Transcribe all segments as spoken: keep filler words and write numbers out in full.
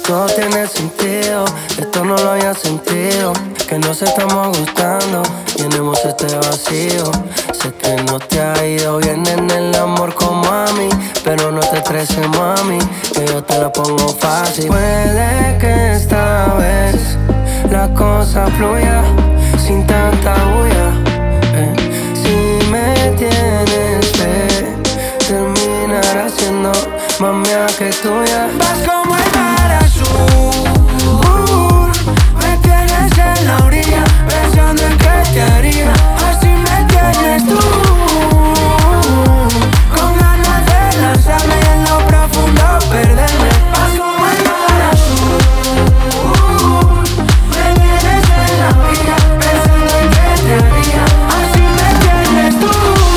todo tiene sentido, esto no lo había sentido. Que nos estamos gustando, llenemos este vacío. Sé que no te ha ido bien en el amor como a mí, pero no te estreses, mami, que yo te la pongo fácil. Puede que esta vez la cosa fluya sin tanta bulla. eh. Si me tienes fe, terminará siendo más mía que tuya. Vas como el mar azul, me tienes en la orilla, pensando en qué te haría. Así me tienes tú, con ganas de lanzarme y en lo profundo perderme. Vas como el mar azul, me tienes en la orilla, pensando en qué te haría. Así me tienes tú,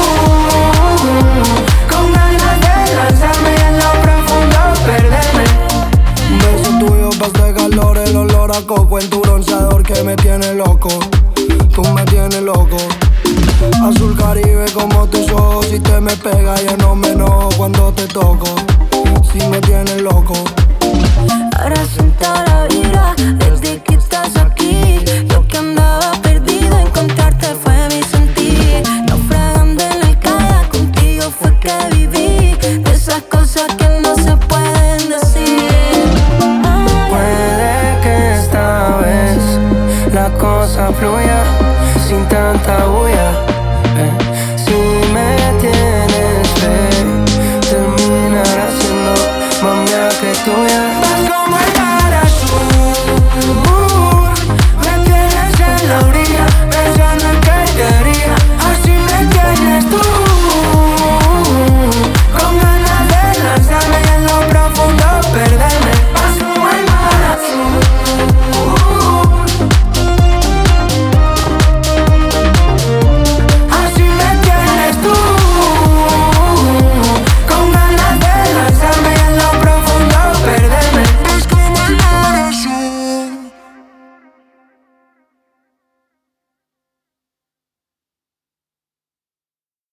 con ganas de lanzarme y en lo profundo perderme. Un beso tuyo pa' este calor, el olor a coco en tu bronceador que me tiene loco. Tú me tienes loco. Azul Caribe como tus ojos, si te me pega ya no me enojo cuando te toco. Si me tienes loco. Ahora siento la vibra desde que estás aquí.